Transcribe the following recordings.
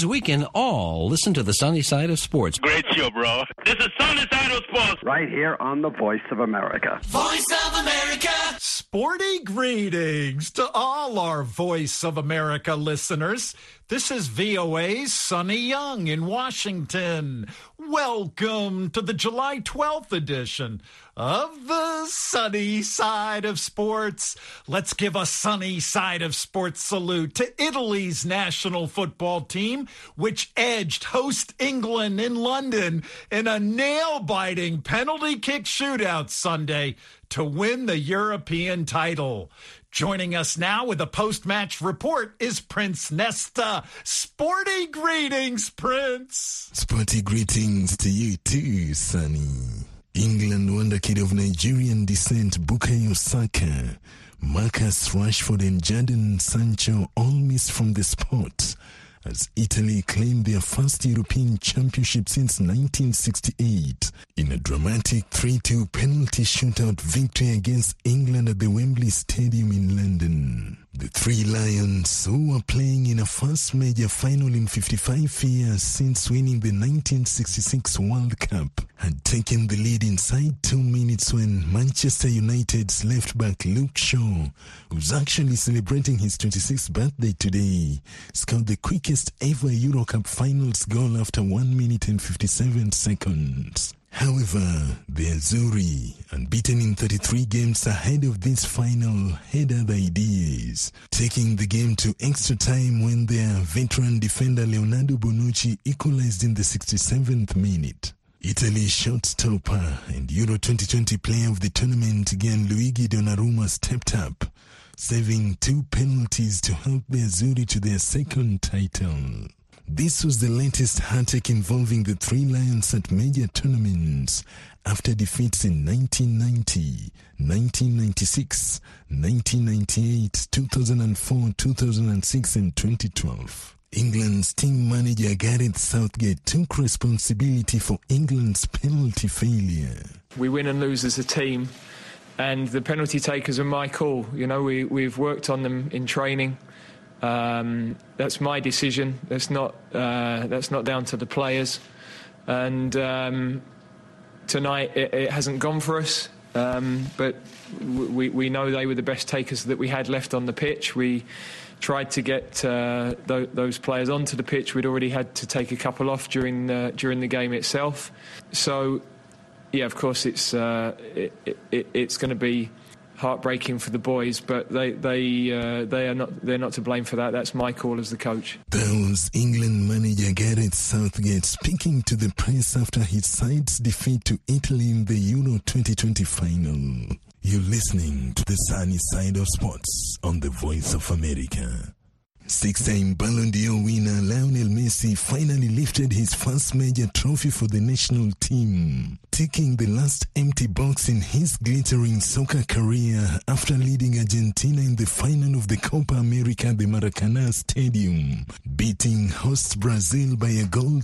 means we can all listen to the sunny side of sports. Great show, bro. This is Sunny Side of Sports. Right here on the Voice of America. Voice of America. Sporty greetings to all our Voice of America listeners. This is VOA's Sonny Young in Washington. Welcome to the July 12th edition of the Sunny Side of Sports. Let's give a Sunny Side of Sports salute to Italy's national football team, which edged host England in London in a nail-biting penalty kick shootout Sunday to win the European title. Joining us now with a post-match report is Prince Nesta. Sporty greetings, Prince. Sporty greetings to you too, Sonny. England wonder kid of Nigerian descent Bukayo Saka, Marcus Rashford and Jadon Sancho all missed from the sport as Italy claimed their first European championship since 1968 in a dramatic 3-2 penalty shootout victory against England at the Wembley Stadium in London. The Three Lions, who were playing in a first major final in 55 years since winning the 1966 World Cup, had taken the lead inside 2 minutes when Manchester United's left-back Luke Shaw, who's actually celebrating his 26th birthday today, scored the quickest ever Euro Cup finals goal after 1 minute and 57 seconds. However, the Azzurri, unbeaten in 33 games ahead of this final, had other ideas, taking the game to extra time when their veteran defender Leonardo Bonucci equalized in the 67th minute. Italy's shot-stopper and Euro 2020 player of the tournament Gianluigi Donnarumma stepped up, saving 2 penalties to help the Azzurri to their second title. This was the latest hat-trick involving the Three Lions at major tournaments after defeats in 1990, 1996, 1998, 2004, 2006 and 2012. England's team manager Gareth Southgate took responsibility for England's penalty failure. We win and lose as a team, and the penalty takers are my call. You know, we've worked on them in training. That's my decision. That's not down to the players. And tonight it hasn't gone for us. But we know they were the best takers that we had left on the pitch. We tried to get those players onto the pitch. We'd already had to take a couple off during the game itself. So, yeah, of course it's going to be heartbreaking for the boys, but they're not to blame for that. That's my call as the coach. That was England manager Gareth Southgate speaking to the press after his side's defeat to Italy in the Euro 2020 final. You're listening to the Sunny Side of Sports on the Voice of America. 6-time Ballon d'Or winner Lionel Messi finally lifted his first major trophy for the national team, ticking the last empty box in his glittering soccer career after leading Argentina in the final of the Copa America at the Maracanã Stadium, beating host Brazil by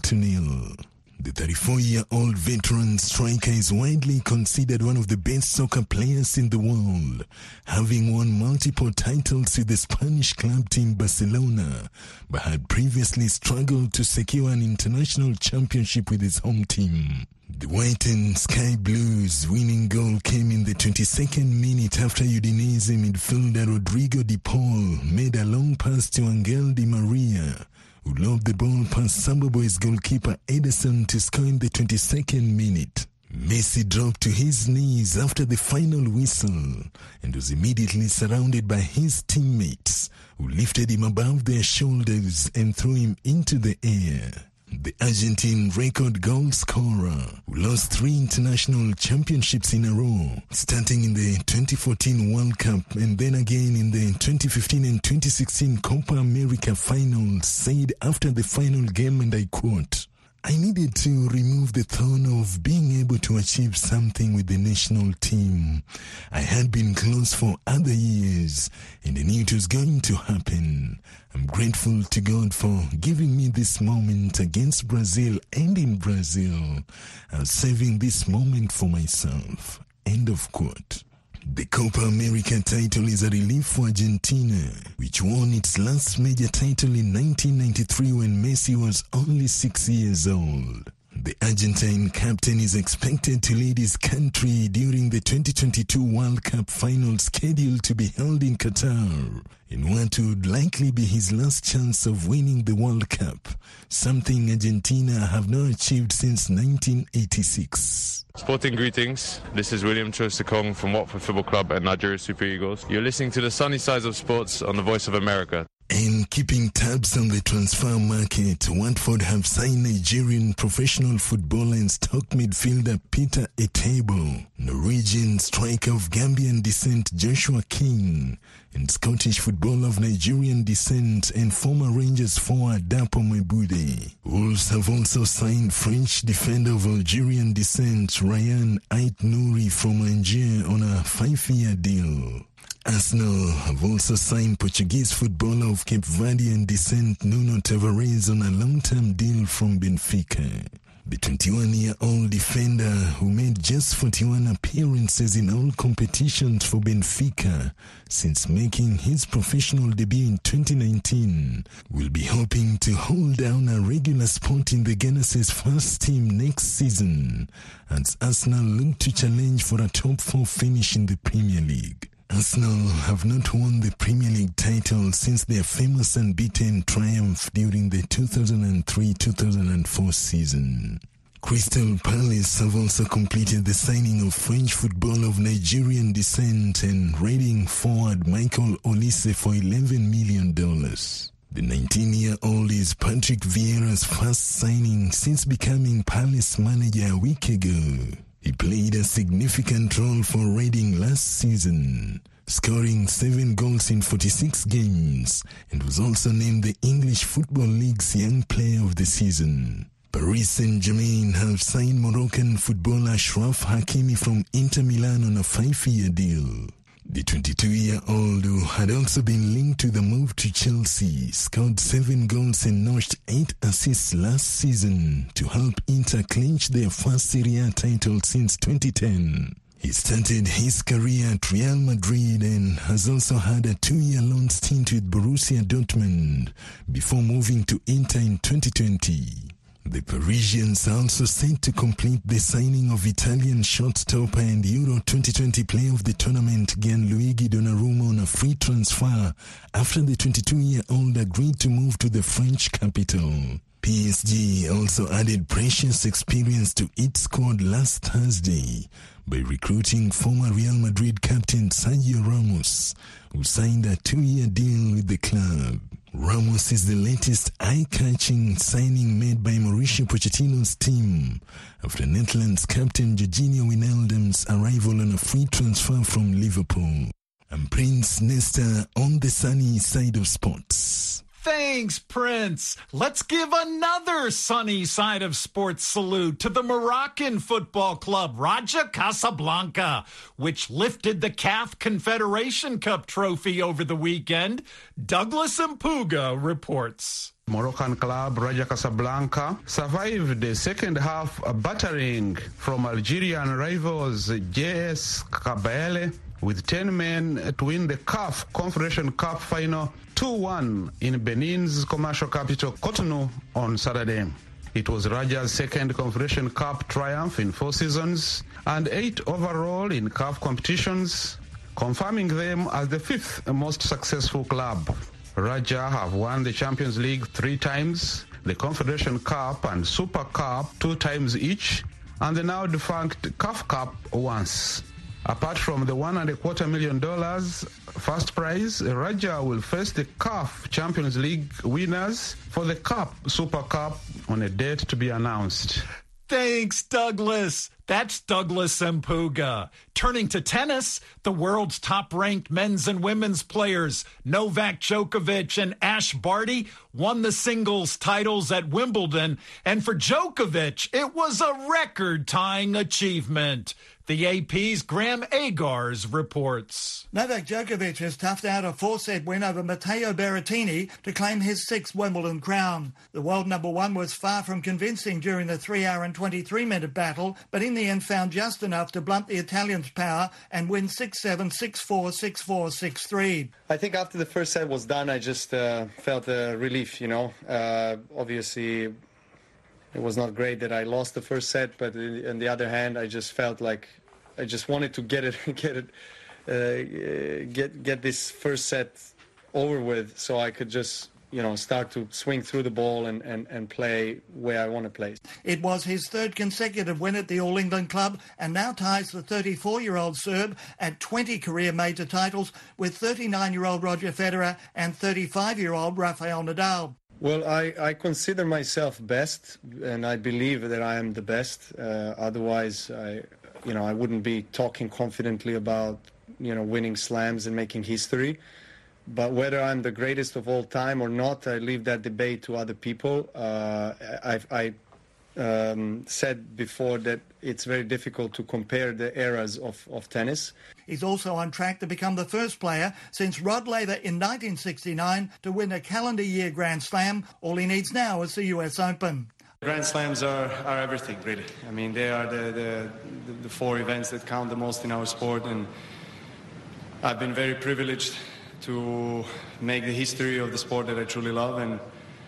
1-0. The 34-year-old veteran striker is widely considered one of the best soccer players in the world, having won multiple titles with the Spanish club team Barcelona, but had previously struggled to secure an international championship with his home team. The White and Sky Blues' winning goal came in the 22nd minute after Udinese midfielder Rodrigo De Paul made a long pass to Angel Di Maria, who lobbed the ball past Samba Boys goalkeeper Ederson to score in the 22nd minute. Messi dropped to his knees after the final whistle and was immediately surrounded by his teammates, who lifted him above their shoulders and threw him into the air. The Argentine record goal scorer, who lost 3 international championships in a row, starting in the 2014 World Cup and then again in the 2015 and 2016 Copa America finals, said after the final game, and I quote, "I needed to remove the thorn of being able to achieve something with the national team. I had been close for other years, and I knew it was going to happen. I'm grateful to God for giving me this moment against Brazil and in Brazil. I'm saving this moment for myself." End of quote. The Copa America title is a relief for Argentina, which won its last major title in 1993 when Messi was only 6 years old. The Argentine captain is expected to lead his country during the 2022 World Cup final scheduled to be held in Qatar, in what would likely be his last chance of winning the World Cup, something Argentina have not achieved since 1986. Sporting greetings. This is William Chosakong from Watford Football Club and Nigeria Super Eagles. You're listening to the Sunny Sides of Sports on the Voice of America. And keeping tabs on the transfer market, Watford have signed Nigerian professional footballer and stock midfielder Peter Etebo, Norwegian striker of Gambian descent Joshua King, and Scottish footballer of Nigerian descent and former Rangers forward Dapo Mebude. Wolves have also signed French defender of Algerian descent Ryan Ait-Nouri from Angers on a 5-year deal. Arsenal have also signed Portuguese footballer of Cape Verdean descent Nuno Tavares on a long-term deal from Benfica. The 21-year-old defender, who made just 41 appearances in all competitions for Benfica since making his professional debut in 2019, will be hoping to hold down a regular spot in the Gunners' first team next season, as Arsenal look to challenge for a top 4 finish in the Premier League. Arsenal have not won the Premier League title since their famous unbeaten triumph during the 2003-2004 season. Crystal Palace have also completed the signing of French footballer of Nigerian descent and Reading forward Michael Olise for $11 million. The 19-year-old is Patrick Vieira's first signing since becoming Palace manager a week ago. He played a significant role for Reading last season, scoring 7 goals in 46 games, and was also named the English Football League's Young Player of the Season. Paris Saint-Germain have signed Moroccan footballer Achraf Hakimi from Inter Milan on a 5-year deal. The 22-year-old, who had also been linked to the move to Chelsea, scored 7 goals and notched 8 assists last season to help Inter clinch their first Serie A title since 2010. He started his career at Real Madrid and has also had a 2-year loan stint with Borussia Dortmund before moving to Inter in 2020. The Parisians are also set to complete the signing of Italian shortstopper and Euro 2020 player of the tournament Gianluigi Donnarumma on a free transfer after the 22-year-old agreed to move to the French capital. PSG also added precious experience to its squad last Thursday by recruiting former Real Madrid captain Sergio Ramos, who signed a 2-year deal with the club. Ramos is the latest eye-catching signing made by Mauricio Pochettino's team after Netherlands captain Jorginho Wijnaldum's arrival on a free transfer from Liverpool. I'm Prince Nesta on the Sunny Side of Sports. Thanks, Prince. Let's give another Sunny Side of Sports salute to the Moroccan football club Raja Casablanca, which lifted the CAF Confederation Cup trophy over the weekend. Douglas Mpuga reports. Moroccan club Raja Casablanca survived the second half battering from Algerian rivals JS Kabylie with 10 men to win the CAF Confederation Cup final 2-1 in Benin's commercial capital Cotonou on Saturday. It was Raja's second Confederation Cup triumph in 4 seasons and 8 overall in CAF competitions, confirming them as the 5th most successful club. Raja have won the Champions League 3 times, the Confederation Cup and Super Cup 2 times each, and the now defunct CAF Cup once. Apart from the $1.25 million first prize, Raja will face the CAF Champions League winners for the Cup, Super Cup, on a date to be announced. Thanks, Douglas. That's Douglas Mpuga. Turning to tennis, the world's top-ranked men's and women's players, Novak Djokovic and Ash Barty, won the singles titles at Wimbledon. And for Djokovic, it was a record-tying achievement. The AP's Graham Agars reports. Novak Djokovic has toughed out a 4-set win over Matteo Berrettini to claim his 6th Wimbledon crown. The world number 1 was far from convincing during the 3-hour and 23-minute battle, but in the end found just enough to blunt the Italians' power and win 6-7, 6-4, 6-4, 6-3. I think after the first set was done, I just felt a relief, Obviously, it was not great that I lost the first set, but on the other hand, I just felt like I just wanted to get this first set over with so I could just start to swing through the ball and play where I want to play. It was his third consecutive win at the All England club and now ties the 34-year-old Serb at 20 career major titles with 39-year-old Roger Federer and 35-year-old Rafael Nadal. Well, I consider myself best, and I believe that I am the best. Otherwise, I wouldn't be talking confidently about, winning slams and making history. But whether I'm the greatest of all time or not, I leave that debate to other people. I said before that it's very difficult to compare the eras of tennis. He's also on track to become the first player since Rod Laver in 1969 to win a calendar year Grand Slam. All he needs now is the US Open. Grand Slams are everything, really. I mean, they are the four events that count the most in our sport, and I've been very privileged to make the history of the sport that I truly love, and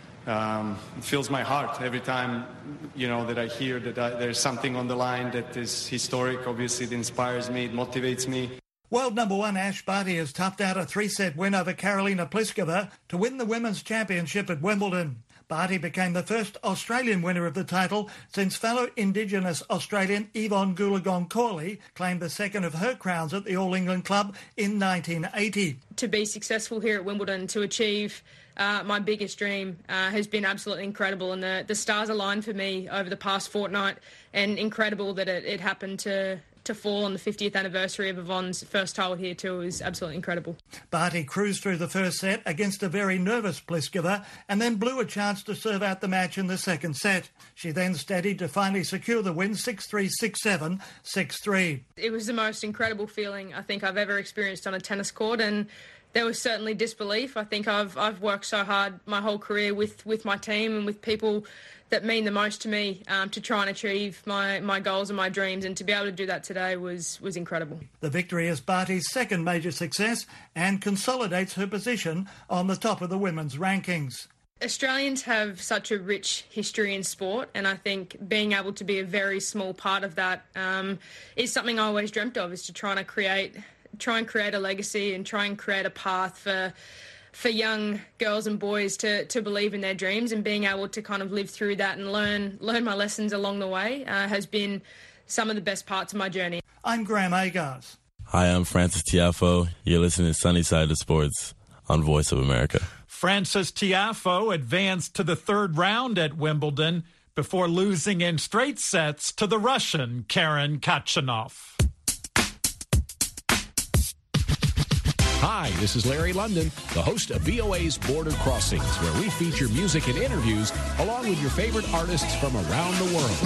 it fills my heart every time, that I hear that there's something on the line that is historic. Obviously, it inspires me, it motivates me. World number one Ash Barty has toughed out a 3-set win over Karolina Pliskova to win the Women's Championship at Wimbledon. Barty became the first Australian winner of the title since fellow Indigenous Australian Yvonne Goolagong-Cawley claimed the second of her crowns at the All England Club in 1980. To be successful here at Wimbledon, to achieve my biggest dream has been absolutely incredible, and the stars aligned for me over the past fortnight, and incredible that it happened to fall on the 50th anniversary of Yvonne's first title here too is absolutely incredible. Barty cruised through the first set against a very nervous Pliskova and then blew a chance to serve out the match in the second set. She then steadied to finally secure the win 6-3, 6-7, 6-3. It was the most incredible feeling I think I've ever experienced on a tennis court, and there was certainly disbelief. I think I've worked so hard my whole career with my team and with people that mean the most to me to try and achieve my goals and my dreams, and to be able to do that today was incredible. The victory is Barty's second major success and consolidates her position on the top of the women's rankings. Australians have such a rich history in sport, and I think being able to be a very small part of that is something I always dreamt of, is to try and create a legacy and try and create a path for young girls and boys to believe in their dreams, and being able to kind of live through that and learn my lessons along the way has been some of the best parts of my journey. I'm Graham Agars. Hi, I'm Francis Tiafoe. You're listening to Sunny Side of Sports on Voice of America. Francis Tiafoe advanced to the third round at Wimbledon before losing in straight sets to the Russian Karen Khachanov. Hi, this is Larry London, the host of VOA's Border Crossings, where we feature music and interviews along with your favorite artists from around the world.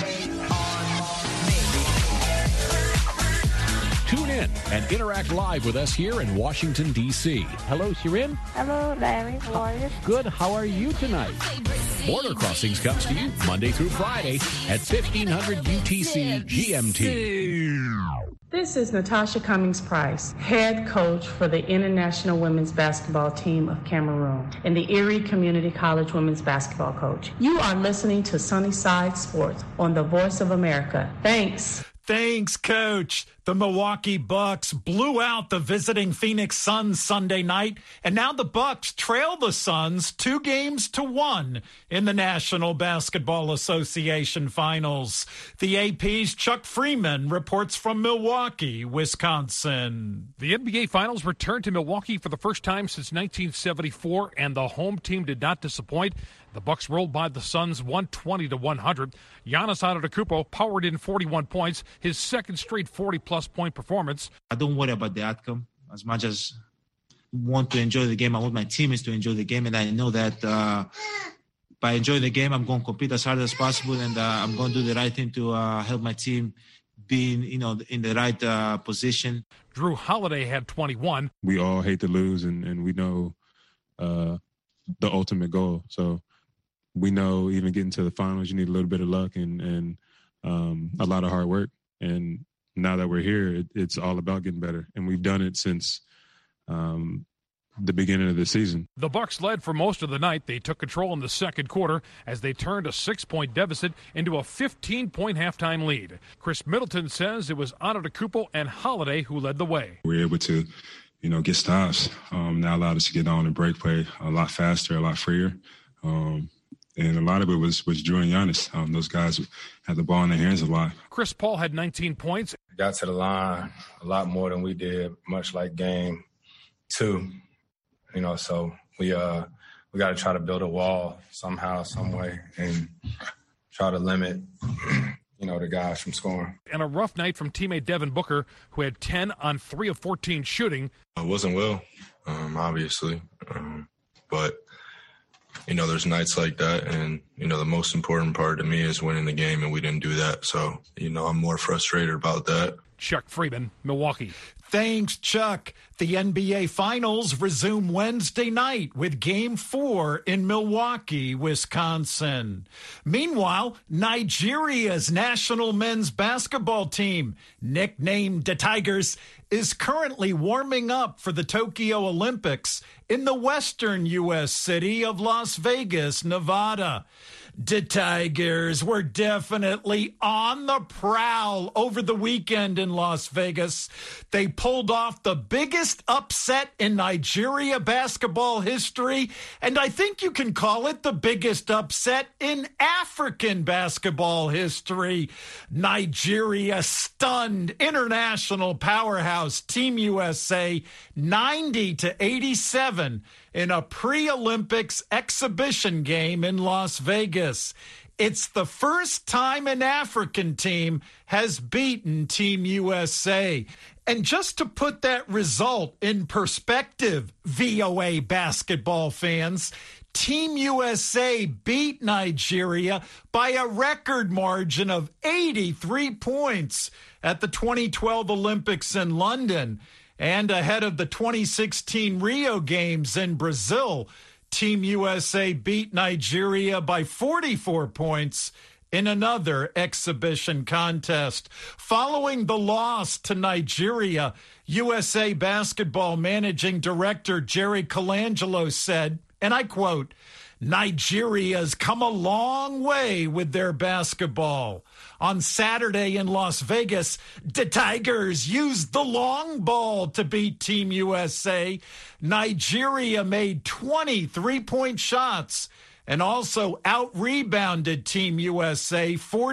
Tune in and interact live with us here in Washington, D.C. Hello, Shirin. Hello, Larry. How are you? Good. How are you tonight? Border Crossings comes to you Monday through Friday at 1500 UTC GMT. This is Natasha Cummings-Price, head coach for the International Women's Basketball Team of Cameroon and the Erie Community College Women's Basketball Coach. You are listening to Sunny Side Sports on the Voice of America. Thanks. Thanks, Coach. The Milwaukee Bucks blew out the visiting Phoenix Suns Sunday night, and now the Bucks trail the Suns 2-1 in the National Basketball Association Finals. The AP's Chuck Freeman reports from Milwaukee, Wisconsin. The NBA Finals returned to Milwaukee for the first time since 1974, and the home team did not disappoint. The Bucks rolled by the Suns 120-100. Giannis Antetokounmpo powered in 41 points, his second straight 40-plus point performance. I don't worry about the outcome as much as want to enjoy the game. I want my teammates to enjoy the game, and I know that by enjoying the game, I'm going to compete as hard as possible, and I'm going to do the right thing to help my team be in the right position. Drew Holiday had 21. We all hate to lose, and we know the ultimate goal. So we know even getting to the finals, you need a little bit of luck, and a lot of hard work. And now that we're here, it's all about getting better. And we've done it since the beginning of the season. The Bucks led for most of the night. They took control in the second quarter as they turned a 6-point deficit into a 15-point halftime lead. Chris Middleton says it was Antetokounmpo and Holiday who led the way. We were able to, get stops. That allowed us to get on and break play a lot faster, a lot freer. And a lot of it was Drew and Giannis. Those guys had the ball in their hands a lot. Chris Paul had 19 points. Got to the line a lot more than we did, much like game 2. So we got to try to build a wall somehow, some way, and try to limit, the guys from scoring. And a rough night from teammate Devin Booker, who had 10 on 3 of 14 shooting. I wasn't well, obviously, but there's nights like that, and the most important part to me is winning the game, and we didn't do that. So I'm more frustrated about that. Chuck Freeman, Milwaukee. Thanks, Chuck. The NBA Finals resume Wednesday night with Game 4 in Milwaukee, Wisconsin. Meanwhile, Nigeria's national men's basketball team, nicknamed the Tigers, is currently warming up for the Tokyo Olympics in the western U.S. city of Las Vegas, Nevada. The Tigers were definitely on the prowl over the weekend in Las Vegas. They pulled off the biggest upset in Nigeria basketball history, and I think you can call it the biggest upset in African basketball history. Nigeria stunned international powerhouse Team USA 90-87 in a pre-Olympics exhibition game in Las Vegas. It's the first time an African team has beaten Team USA. And just to put that result in perspective, VOA basketball fans, Team USA beat Nigeria by a record margin of 83 points at the 2012 Olympics in London. And ahead of the 2016 Rio Games in Brazil, Team USA beat Nigeria by 44 points in another exhibition contest. Following the loss to Nigeria, USA Basketball Managing Director Jerry Colangelo said, and I quote, "Nigeria's come a long way with their basketball. On Saturday in Las Vegas, the Tigers used the long ball to beat Team USA. Nigeria made 20 three-point shots and also out-rebounded Team USA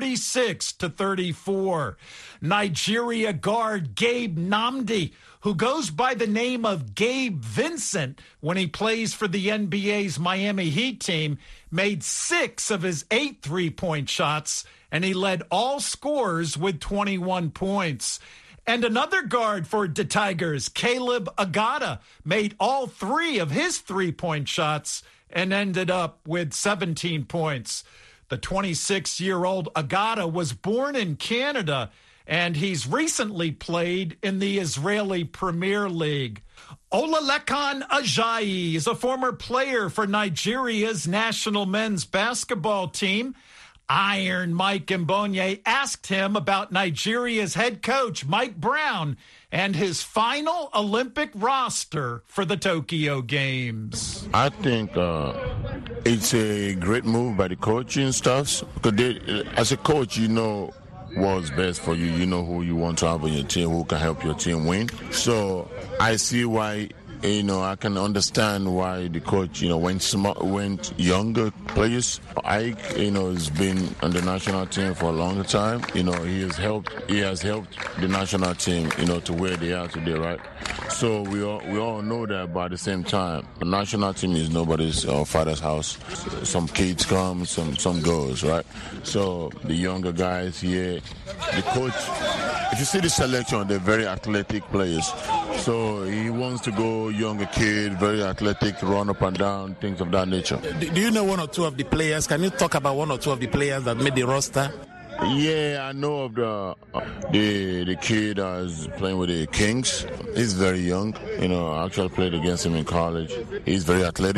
46-34. Nigeria guard Gabe Nnamdi, who goes by the name of Gabe Vincent when he plays for the NBA's Miami Heat team, made 6 of his 8 three-point shots, and he led all scorers with 21 points. And another guard for the Tigers, Caleb Agada, made all 3 of his three-point shots and ended up with 17 points. The 26-year-old Agada was born in Canada, and he's recently played in the Israeli Premier League. Olalekan Ajayi is a former player for Nigeria's national men's basketball team. Iron Mike Mbonye asked him about Nigeria's head coach, Mike Brown, and his final Olympic roster for the Tokyo Games. I think it's a great move by the coaching staffs, because as a coach, you know what's best for you. You know who you want to have on your team, who can help your team win. So I see why, I can understand why the coach, went younger players. Ike, has been on the national team for a long time. He has helped the national team, to where they are today, right? So we all know that, but at the same time, the national team is nobody's father's house. Some kids come, some goes, right? So the younger guys here, the coach, if you see the selection, they're very athletic players. So he wants to go younger kid, very athletic, run up and down, things of that nature. Do you know one or two of the players? Can you talk about one or two of the players that made the roster? Yeah, I know of the kid that's playing with the Kings. He's very young. I actually played against him in college. He's very athletic.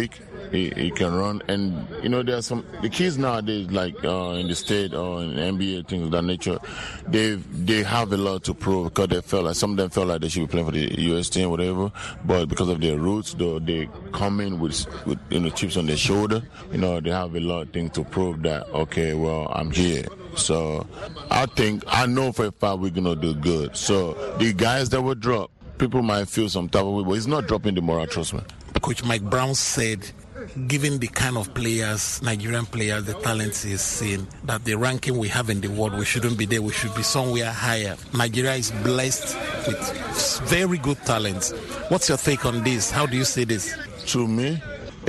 He can run, and there are the kids nowadays, like in the state or in NBA, things of that nature. They have a lot to prove because they felt like some of them felt like they should be playing for the U.S. team, whatever. But because of their roots, though, they come in with chips on their shoulder. They have a lot of things to prove that okay, well, I'm here. So I know for a fact we're gonna do good. So the guys that were dropped, people might feel some type of way, but he's not dropping the moral, trust me. Coach Mike Brown said, given the kind of players, Nigerian players, the talents he's seen, that the ranking we have in the world, we shouldn't be there, we should be somewhere higher. Nigeria is blessed with very good talents. What's your take on this? How do you see this? To me,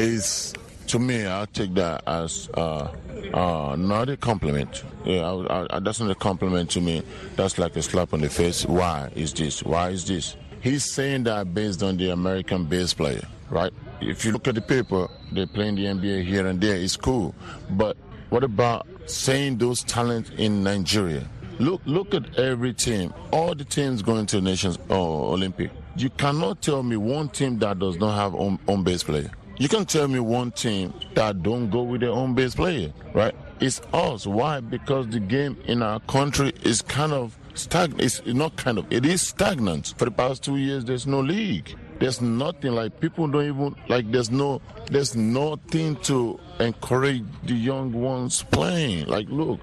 I'll take that as not a compliment. That's not a compliment to me. That's like a slap on the face. Why is this? Why is this? He's saying that based on the American-based player, right? If you look at the paper, they play in the NBA here and there. It's cool. But what about saying those talents in Nigeria? Look at every team. All the teams going to Nations Olympic. You cannot tell me one team that does not have own base player. You can tell me one team that don't go with their own base player, right? It's us. Why? Because the game in our country is kind of stagnant. It's not kind of. It is stagnant. For the past 2 years, there's no league. There's nothing, like people don't even, like there's nothing to encourage the young ones playing. Like look,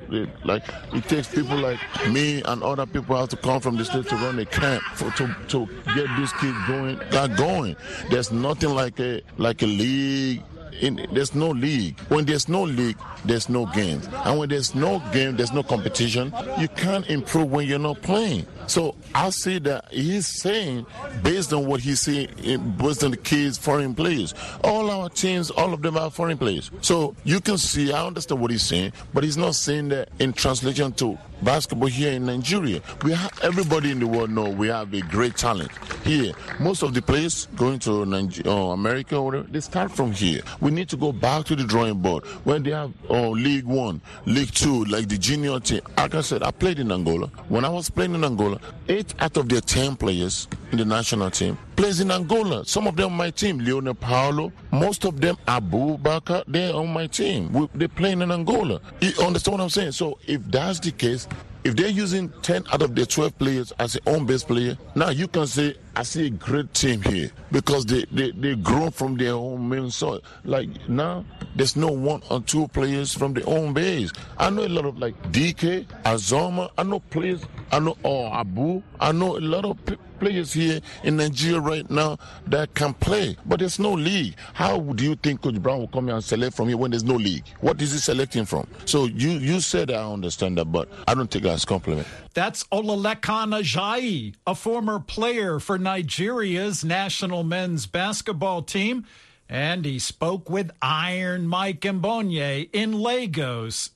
it takes people like me and other people have to come from the state to run a camp to get these kids going. They're going. There's nothing like a league. There's no league. When there's no league, there's no game. And when there's no game, there's no competition. You can't improve when you're not playing. So I see that he's saying, based on what he's saying, based on the kids, foreign players, all our teams, all of them are foreign players. So you can see, I understand what he's saying, but he's not saying that in translation to basketball here in Nigeria. Everybody in the world know we have a great talent here. Most of the players going to America or whatever, they start from here. We need to go back to the drawing board. When they have League 1, League 2, like the junior team. Like I said, I played in Angola. When I was playing in Angola, 8 out of their 10 players in the national team plays in Angola. Some of them on my team, Leonel Paulo. Most of them, Abu Bakar, they're on my team. They're playing in Angola. You understand what I'm saying? So if that's the case, if they're using 10 out of their 12 players as their own base player, now you can say, I see a great team here because they grow from their own main soil. Like now, there's no 1 or 2 players from their own base. I know a lot of like DK, Azoma, I know players, I know Abu, I know a lot of players here in Nigeria right now that can play, but there's no league. How do you think Coach Brown will come here and select from here when there's no league? What is he selecting from? So you said I understand that, but I don't take that as a compliment. That's Olalekan Ajayi, a former player for Nigeria's national men's basketball team. And he spoke with Iron Mike Mbonye in Lagos,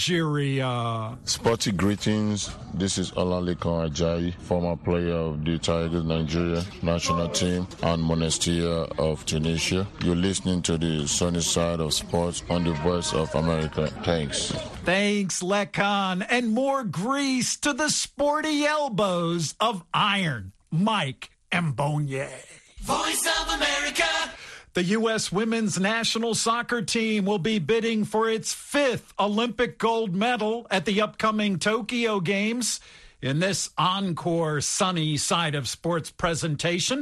Nigeria. Sporty greetings. This is Olalekan Ajayi, former player of the Tigers Nigeria national team and Monastir of Tunisia. You're listening to the sunny side of sports on the Voice of America. Thanks. Thanks, Lekan. And more grease to the sporty elbows of Iron Mike Mbonye. Voice of America. The U.S. women's national soccer team will be bidding for its 5th Olympic gold medal at the upcoming Tokyo Games. In this encore sunny side of sports presentation,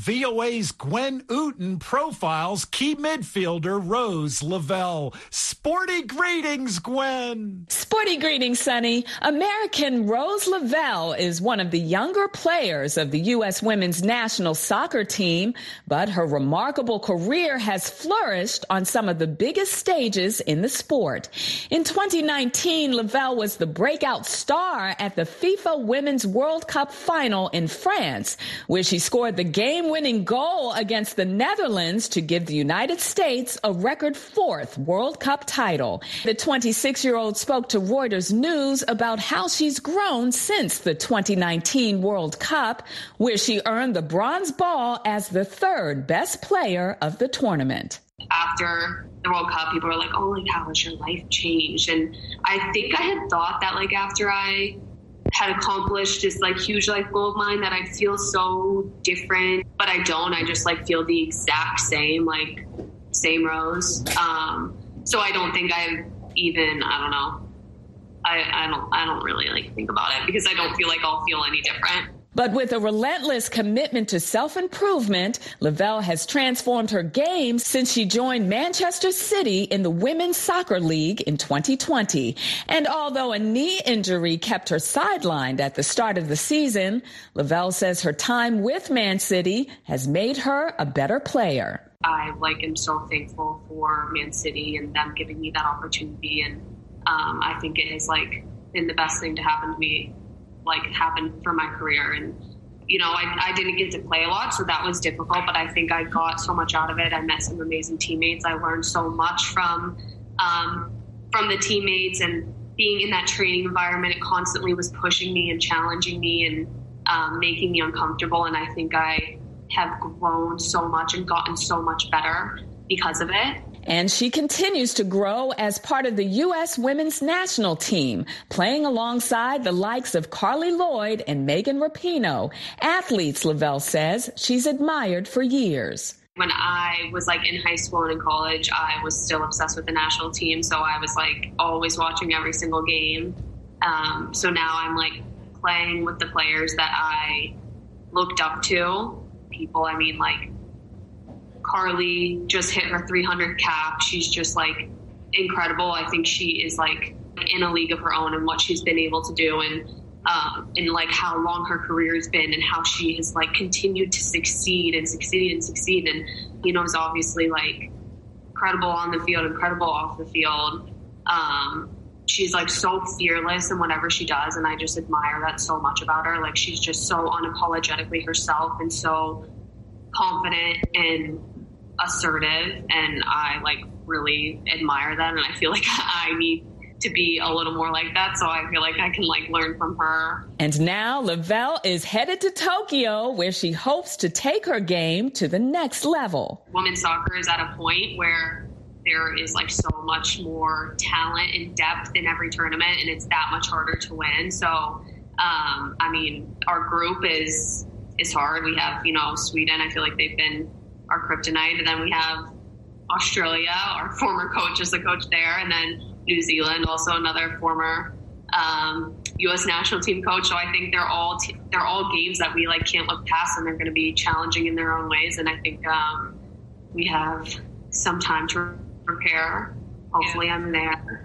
VOA's Gwen Ooten profiles key midfielder Rose Lavelle. Sporty greetings, Gwen. Sporty greetings, Sonny. American Rose Lavelle is one of the younger players of the U.S. women's national soccer team, but her remarkable career has flourished on some of the biggest stages in the sport. In 2019, Lavelle was the breakout star at the FIFA Women's World Cup final in France, where she scored the game-winning goal against the Netherlands to give the United States a record 4th World Cup title. The 26-year-old spoke to Reuters News about how she's grown since the 2019 World Cup, where she earned the bronze ball as the 3rd best player of the tournament. After the World Cup, people were like, oh, like, how has your life changed? And I think I had thought that, like, after I had accomplished this like huge life goal of mine that I'd feel so different, but I don't. I just like feel the exact same, like same Rose. So I don't think I've even, I don't know. I don't really like think about it because I don't feel like I'll feel any different. But with a relentless commitment to self-improvement, Lavelle has transformed her game since she joined Manchester City in the Women's Soccer League in 2020. And although a knee injury kept her sidelined at the start of the season, Lavelle says her time with Man City has made her a better player. I am so thankful for Man City and them giving me that opportunity. And I think it has been the best thing to happen to me. Happened for my career. And, I didn't get to play a lot, so that was difficult, but I think I got so much out of it. I met some amazing teammates. I learned so much from the teammates, and being in that training environment, it constantly was pushing me and challenging me and making me uncomfortable. And I think I have grown so much and gotten so much better because of it. And she continues to grow as part of the U.S. women's national team, playing alongside the likes of Carly Lloyd and Megan Rapinoe, athletes Lavelle says she's admired for years. When I was in high school and in college, I was still obsessed with the national team. So I was always watching every single game. So now I'm playing with the players that I looked up to. People, Carly just hit her 300 cap. She's just incredible. I think she is in a league of her own and what she's been able to do, and how long her career has been and how she has continued to succeed and succeed and succeed. And is obviously incredible on the field, incredible off the field. She's so fearless in whatever she does, and I just admire that so much about her. She's just so unapologetically herself and so confident and assertive, and I really admire that, and I feel I need to be a little more like that, so I feel I can learn from her. And now Lavelle is headed to Tokyo, where she hopes to take her game to the next level. Women's soccer is at a point where there is so much more talent and depth in every tournament, and it's that much harder to win. So our group is hard. We have Sweden. I feel they've been our kryptonite, and then we have Australia. Our former coach is the coach there, and then New Zealand, also another former U.S. national team coach. So I think they're all games that we can't look past, and they're going to be challenging in their own ways. And I think we have some time to prepare. Hopefully, I'm there,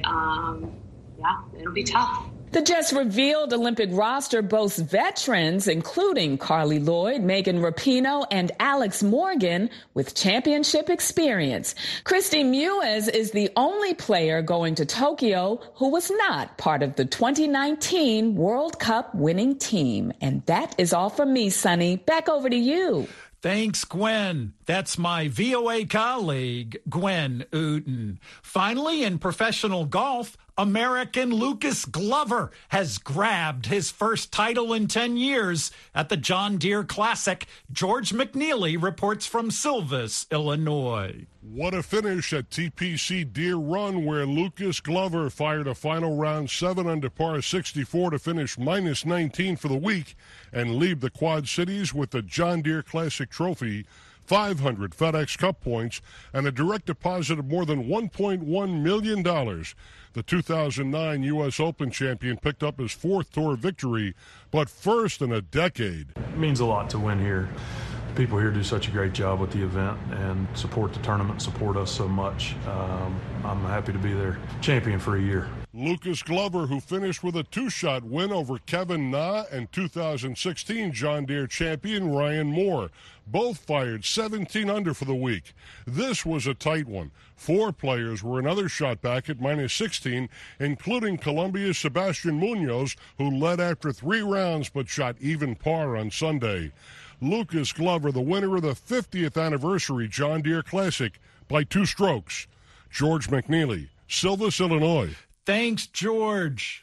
but it'll be tough. The just-revealed Olympic roster boasts veterans, including Carly Lloyd, Megan Rapinoe, and Alex Morgan, with championship experience. Christy Mewes is the only player going to Tokyo who was not part of the 2019 World Cup winning team. And that is all from me, Sonny. Back over to you. Thanks, Gwen. That's my VOA colleague, Gwen Uten. Finally, in professional golf, American Lucas Glover has grabbed his first title in 10 years at the John Deere Classic. George McNeely reports from Silvis, Illinois. What a finish at TPC Deere Run, where Lucas Glover fired a final round 7 under par 64 to finish minus 19 for the week and leave the Quad Cities with the John Deere Classic Trophy, 500 FedEx Cup points, and a direct deposit of more than $1.1 million. The 2009 U.S. Open champion picked up his 4th tour victory, but first in a decade. It means a lot to win here. People here do such a great job with the event and support the tournament, support us so much. I'm happy to be their champion for a year. Lucas Glover, who finished with a 2-shot win over Kevin Na and 2016 John Deere champion Ryan Moore. Both fired 17 under for the week. This was a tight one. 4 players were another shot back at minus 16, including Colombia's Sebastian Munoz, who led after 3 rounds but shot even par on Sunday. Lucas Glover, the winner of the 50th anniversary John Deere Classic, by 2 strokes. George McNeely, Silvis, Illinois. Thanks, George.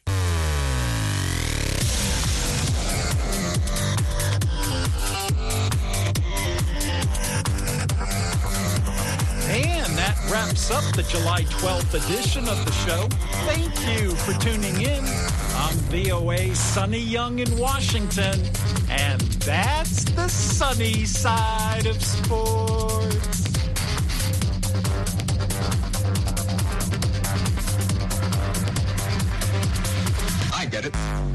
And that wraps up the July 12th edition of the show. Thank you for tuning in. I'm VOA's Sonny Young in Washington, and that's the sunny side of sports. get it?